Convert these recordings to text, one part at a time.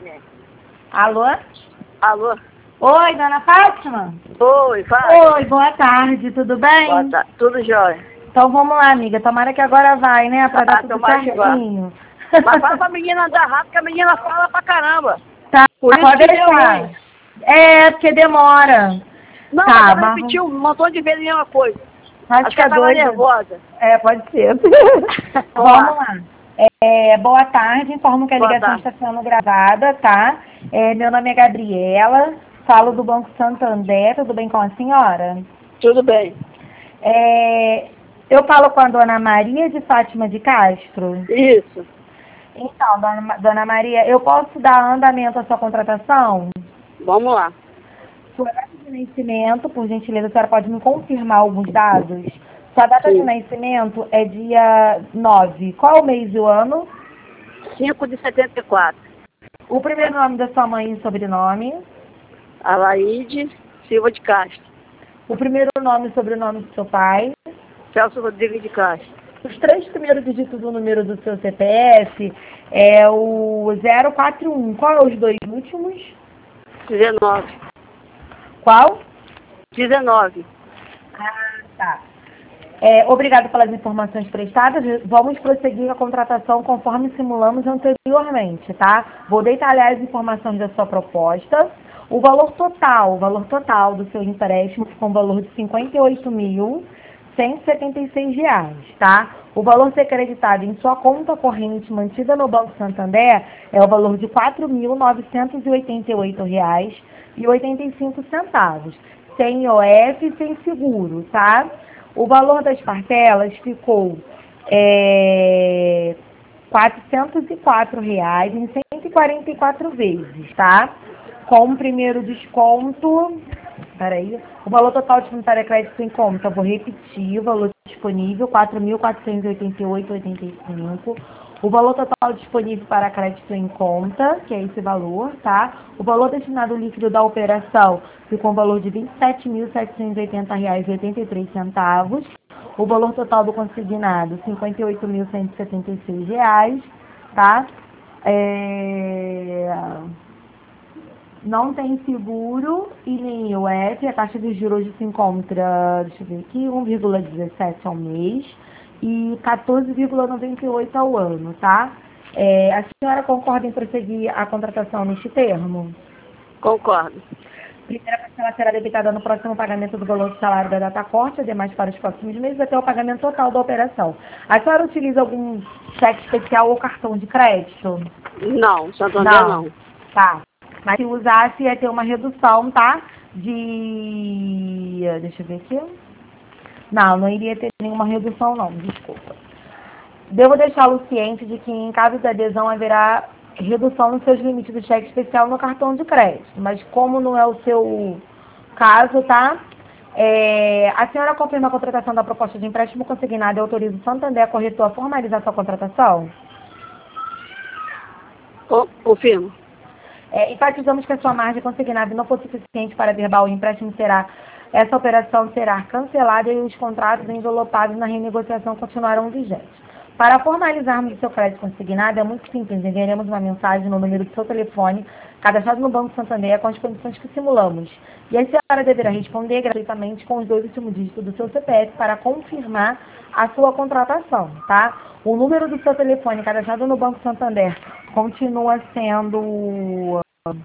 Alô? Alô? Oi, dona Fátima? Oi, fala. Oi, boa tarde, tudo bem? Boa tarde. Tudo jóia. Então vamos lá, amiga. Tomara que agora vai, né? Pra dar tudo tomara que vá. certinho. Mas fala pra menina andar rápido, que a menina fala pra caramba. Tá, Por isso pode que deu deixar. ruim. É, porque demora. Não, Tá, mas ela vamos. repetiu um montão de vezes a mesma coisa. Acho que é ela tava doida. nervosa. É, pode ser. Vamos Vamos lá. Boa tarde, informo que a Boa ligação tarde. está sendo gravada, tá? Meu nome é Gabriela, falo do Banco Santander, tudo bem com a senhora? Tudo bem. Eu falo com a dona Maria de Fátima de Castro. Isso. Então, dona Maria, eu posso dar andamento à sua contratação? Vamos lá. Sua data de nascimento, por gentileza, a senhora pode me confirmar alguns dados? Sua data de Sim. nascimento é dia 9. Qual o mês e o ano? 5 de 74. O primeiro nome da sua mãe e sobrenome? Alaide Silva de Castro. O primeiro nome e sobrenome do seu pai? Celso Rodrigues de Castro. Os 3 primeiros dígitos do número do seu CPF é o 041. Qual é os 2 últimos? 19. Qual? 19. Ah, tá. Obrigado pelas informações prestadas. Vamos prosseguir a contratação conforme simulamos anteriormente, tá? Vou detalhar as informações da sua proposta. O valor total do seu empréstimo ficou um valor de R$ 58.176, tá? O valor ser creditado em sua conta corrente mantida no Banco Santander é o valor de R$ 4.988,85, sem IOF e sem seguro, tá? O valor das parcelas ficou R$ 404 em 144 vezes, tá? Com o primeiro desconto, o valor total de tributário crédito em conta, vou repetir, o valor disponível, R$ 4.488,85. O valor total disponível para crédito em conta, que é esse valor, tá? O valor destinado líquido da operação ficou um valor de R$ 27.780,83. O valor total do consignado, R$ 58.176, tá? Não tem seguro e nem IOF. A taxa de juros hoje se encontra, deixa eu ver aqui, 1,17 ao mês e 14,98 ao ano, tá? A senhora concorda em prosseguir a contratação neste termo? Concordo. Primeira parcela será debitada no próximo pagamento do valor do salário da data corte, demais para os próximos meses, até o pagamento total da operação. A senhora utiliza algum cheque especial ou cartão de crédito? Não, Santander não. Tá. Mas se usasse, ia ter uma redução, tá? Deixa eu ver aqui. Não iria ter nenhuma redução, não. Desculpa. Devo deixá-lo ciente de que, em caso de adesão, haverá redução nos seus limites do cheque especial no cartão de crédito. Mas como não é o seu caso, tá? A senhora confirma a contratação da proposta de empréstimo consignado e autoriza o Santander Corretor a formalizar sua contratação? Confirmo. Enfatizamos que a sua margem consignada não for suficiente para averbar o empréstimo, essa operação será cancelada e os contratos envelopados na renegociação continuarão vigentes. Para formalizarmos o seu crédito consignado, é muito simples. Enviaremos uma mensagem no número do seu telefone, cadastrado no Banco Santander, com as condições que simulamos. E a senhora deverá responder gratuitamente com os 2 últimos dígitos do seu CPF para confirmar a sua contratação, tá? O número do seu telefone cadastrado no Banco Santander continua sendo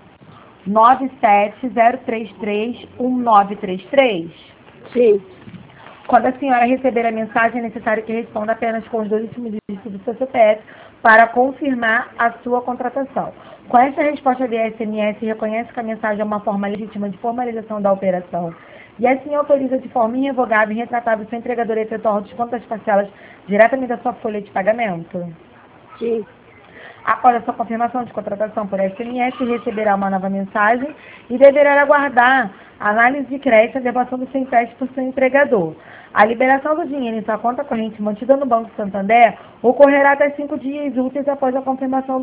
970331933? Sim. Quando a senhora receber a mensagem, é necessário que responda apenas com os 2 últimos dígitos do seu CPF para confirmar a sua contratação. Com essa resposta via SMS, reconhece que a mensagem é uma forma legítima de formalização da operação e assim autoriza de forma irrevogável e retratável o seu entregador a efetuar o desconto das parcelas diretamente da sua folha de pagamento? Sim. Após a sua confirmação de contratação por SMS, receberá uma nova mensagem e deverá aguardar a análise de crédito e a averbação do seu empréstimo por seu empregador. A liberação do dinheiro em sua conta corrente mantida no Banco Santander ocorrerá até 5 dias úteis após a confirmação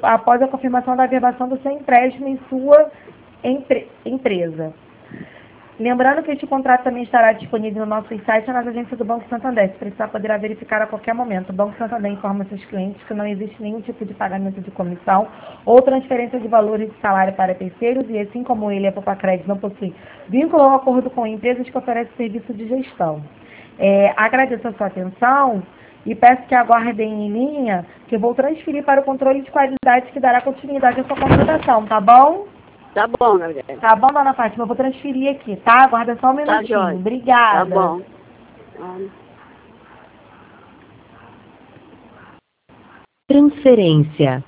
da averbação do seu empréstimo em sua empresa. Lembrando que este contrato também estará disponível no nosso site e nas agências do Banco Santander. Se precisar, poderá verificar a qualquer momento. O Banco Santander informa seus clientes que não existe nenhum tipo de pagamento de comissão ou transferência de valores de salário para terceiros e, assim como ele, a Poupa-Crédito não possui vínculo ou acordo com empresas que oferecem serviço de gestão. Agradeço a sua atenção e peço que aguardem em linha, que eu vou transferir para o controle de qualidade que dará continuidade à sua contratação, tá bom? Tá bom, Gabriela. Tá bom, dona Fátima, eu vou transferir aqui, tá? Aguarda só um Tá, minutinho. jóia. Obrigada. Tá bom. Transferência.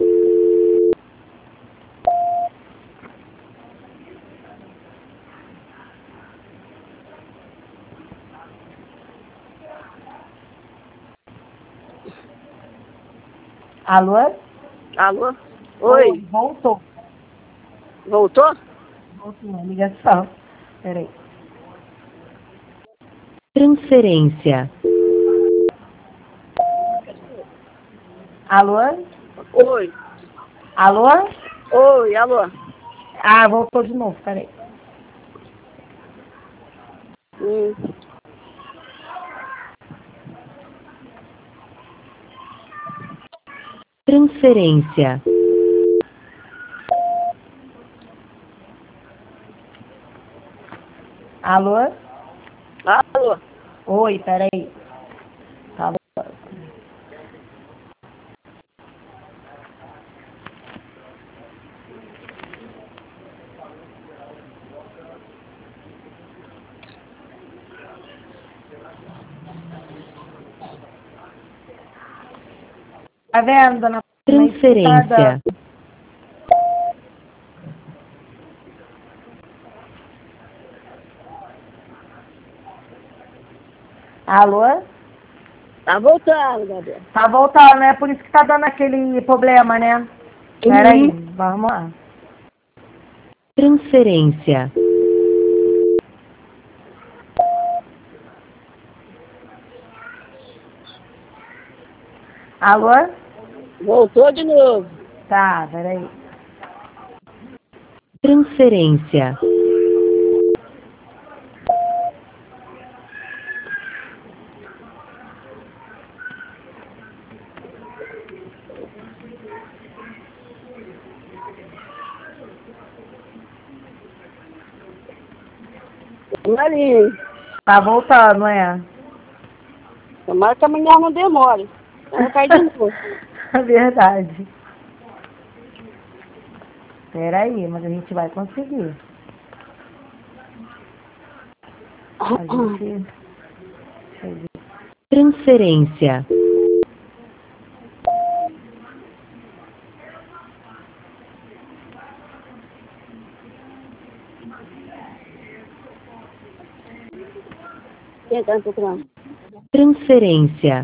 Alô? Alô? Oi. Voltou. Voltou? Voltou a ligação. Peraí. Transferência. Alô? Oi. Alô? Oi, alô. Ah, voltou de novo, peraí. Transferência. Alô? Alô. Oi, peraí. Alô? Tá vendo, dona Fátima? Transferência. Alô? Tá voltando, Gabriela. Tá voltando, é por isso que tá dando aquele problema, né? Peraí, vamos lá. Transferência. Alô? Voltou de novo. Tá, peraí. Transferência. Marinho. Tá voltando, é. Tomara que amanhã não demore. Ela cai de novo. Verdade. Peraí, mas a gente vai conseguir. A gente... Deixa eu ver. Transferência. Quem tá procurando? Transferência.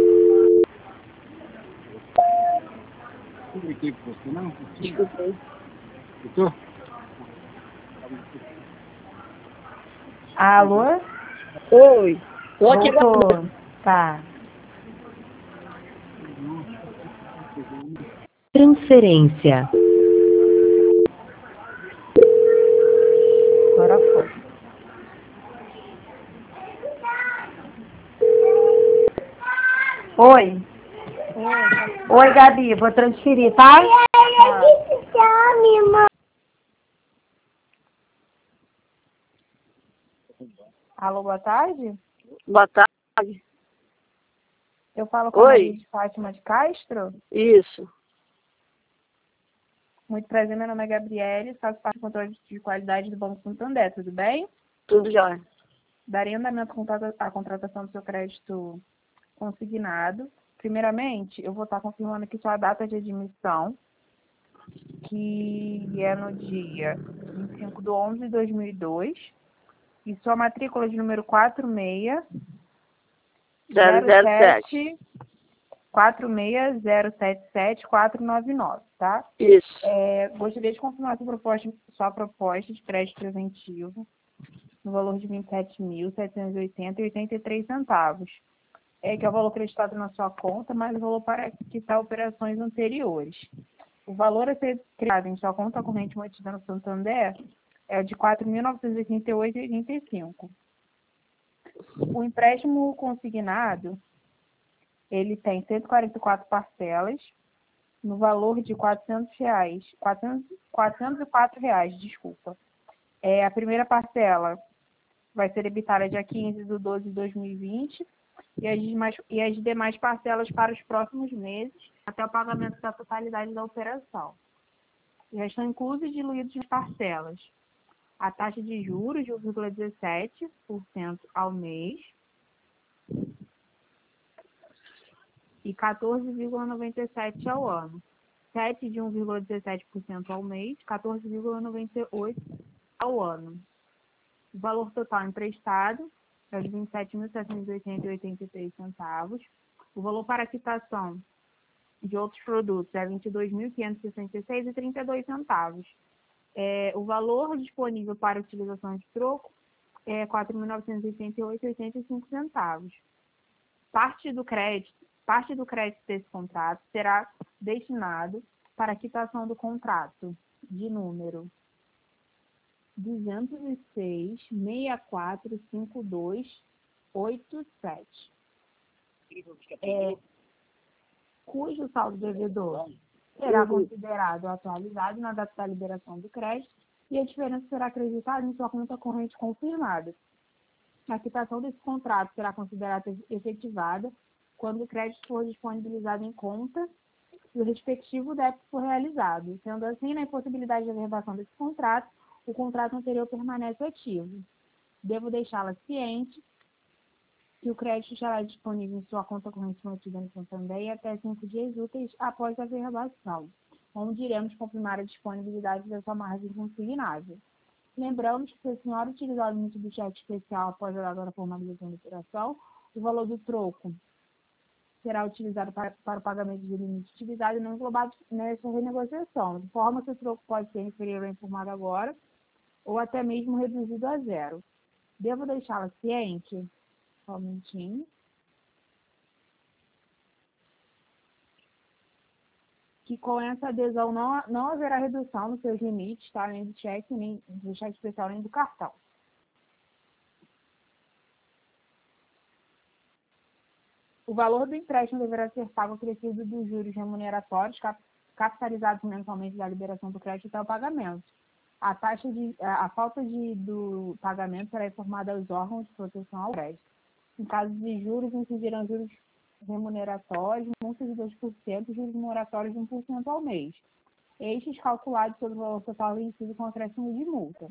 Desculpei. Alô? Oi. Tô aqui agora. Voltou. Tá. Transferência. Agora foi. Oi. Oi, Gabi, vou transferir, tá? Alô, boa tarde? Boa tarde. Eu falo com a Oi. Maria de Fátima de Castro. Isso. Muito prazer, meu nome é Gabriele, faço parte do controle de qualidade do Banco Santander, tudo bem? Tudo já. Darei andamento à contratação do seu crédito consignado. Primeiramente, eu vou estar confirmando aqui sua data de admissão, que é no dia 25 de 11 de 2002, e sua matrícula de número 007. 46077-499, tá? Isso. Gostaria de confirmar sua proposta de crédito preventivo no valor de R$ 27.780,83, que é o valor acreditado na sua conta, mais o valor para quitar operações anteriores. O valor a ser criado em sua conta corrente mantida no Santander é de R$ 4.988,85. O empréstimo consignado, ele tem 144 parcelas, no valor de R$ 404 reais, desculpa. A primeira parcela vai ser debitada dia 15/12/2020 e as demais parcelas para os próximos meses, até o pagamento da totalidade da operação. Já estão inclusos e diluídos nas parcelas a taxa de juros de 1,17% ao mês e 14,97% ao ano. 7 de 1,17% ao mês, 14,98% ao ano. O valor total emprestado é de R$ 27.780,83. O valor para quitação de outros produtos é R$ 22.566,32. O valor disponível para utilização de troco é R$ 4.988,85. Parte do crédito desse contrato será destinado para a quitação do contrato de número 206.645287, cujo saldo devedor será considerado atualizado na data da liberação do crédito e a diferença será acreditada em sua conta corrente confirmada. A quitação desse contrato será considerada efetivada quando o crédito for disponibilizado em conta e o respectivo débito for realizado. Sendo assim, na impossibilidade de averbação desse contrato, o contrato anterior permanece ativo. Devo deixá-la ciente que o crédito estará disponível em sua conta corrente mantida no Santander até 5 dias úteis após a averbação, onde iremos confirmar a disponibilidade da sua margem consignável. Lembramos que, se a senhora utilizar o limite do cheque especial após a data da formalização da operação, o valor do troco será utilizado para o pagamento de limite de utilidade não englobado nessa renegociação, de forma que o troco pode ser inferior ao informado agora ou até mesmo reduzido a zero. Devo deixá-la ciente? Só um minutinho. Que com essa adesão não haverá redução nos seus limites, tá? Nem do cheque, nem do cheque especial, nem do cartão. O valor do empréstimo deverá ser pago acrescido dos juros remuneratórios capitalizados mensalmente da liberação do crédito até o pagamento. A falta do pagamento será informada aos órgãos de proteção ao crédito. Em caso de juros, incidirão juros remuneratórios, multas de 2% e juros moratórios de 1% ao mês. Estes calculados sobre o valor total vencido com acréscimo de multa.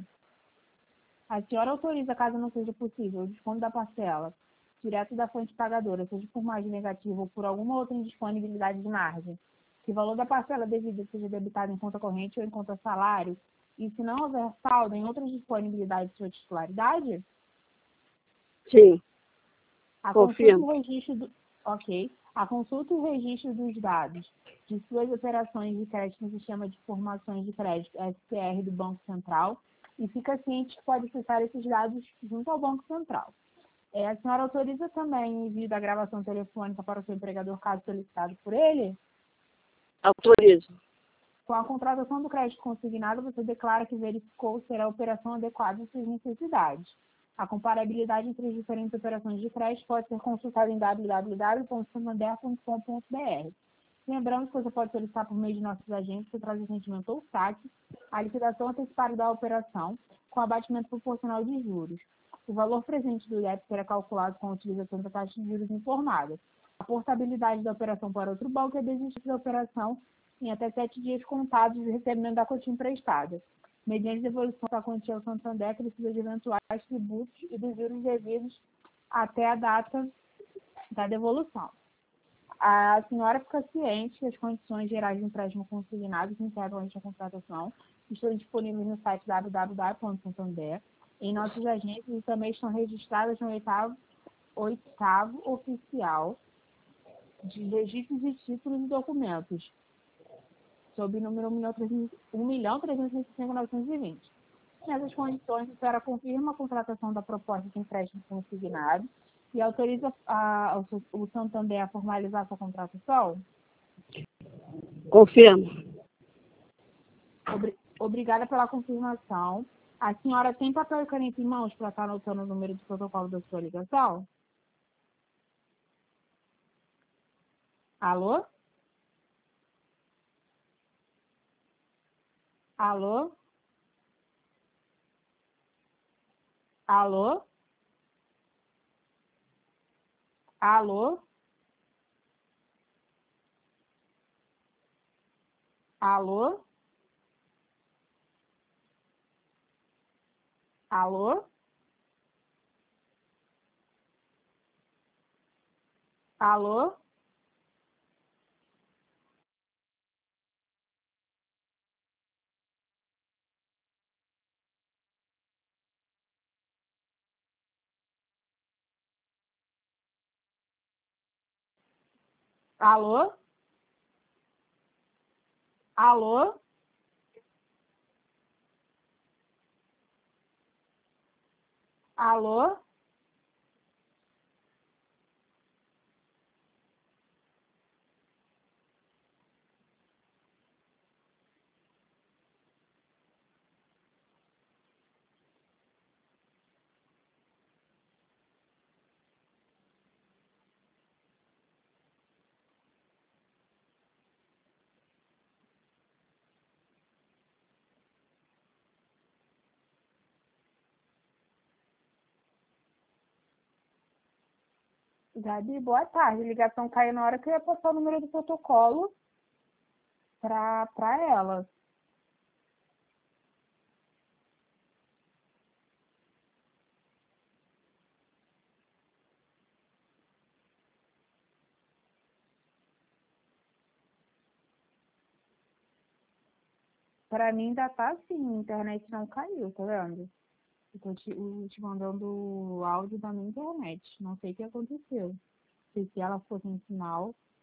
A senhora autoriza, caso não seja possível, o desconto da parcela direto da fonte pagadora, seja por margem negativa ou por alguma outra indisponibilidade de margem, que o valor da parcela devida seja debitado em conta corrente ou em conta salário, e se não houver saldo em outras disponibilidades de sua titularidade? Sim. Confirmo. A consulta e o registro dos dados de suas operações de crédito no Sistema de Informações de Crédito, SPR, do Banco Central, e fica ciente que pode acessar esses dados junto ao Banco Central. A senhora autoriza também o envio da gravação telefônica para o seu empregador, caso solicitado por ele? Autorizo. Com a contratação do crédito consignado, você declara que verificou ser a operação adequada às suas necessidades. A comparabilidade entre as diferentes operações de crédito pode ser consultada em www.santander.com.br. Lembrando que você pode solicitar por meio de nossos agentes, que traz ressentimento ou saque, a liquidação antecipada da operação com abatimento proporcional de juros. O valor presente do débito será calculado com a utilização da taxa de juros informada. A portabilidade da operação para outro banco é desistir da operação em até 7 dias contados do recebimento da quantia emprestada. Mediante devolução da quantia ao Santander, precisa de eventuais tributos e dos juros devidos até a data da devolução. A senhora fica ciente que as condições gerais de empréstimo consignado que integram esta contratação estão disponíveis no site www.santander, em nossos agentes, e também estão registradas no oitavo oficial de registros de títulos e documentos, sob o número 1.365.920. Nessas condições, a senhora confirma a contratação da proposta de empréstimo consignado e autoriza o Santander a formalizar sua contratação? Confirmo. Obrigada pela confirmação. A senhora tem papel e caneta em mãos para estar anotando o número do protocolo da sua ligação? Alô? Alô? Alô? Alô? Alô? Alô? Alô? Alô? Alô? Alô? Gabi, boa tarde. A ligação caiu na hora que eu ia passar o número do protocolo para ela. Para mim ainda tá assim, a internet não caiu, tá vendo? Eu tô te mandando o áudio da minha internet. Não sei o que aconteceu. Se ela ficou sem sinal.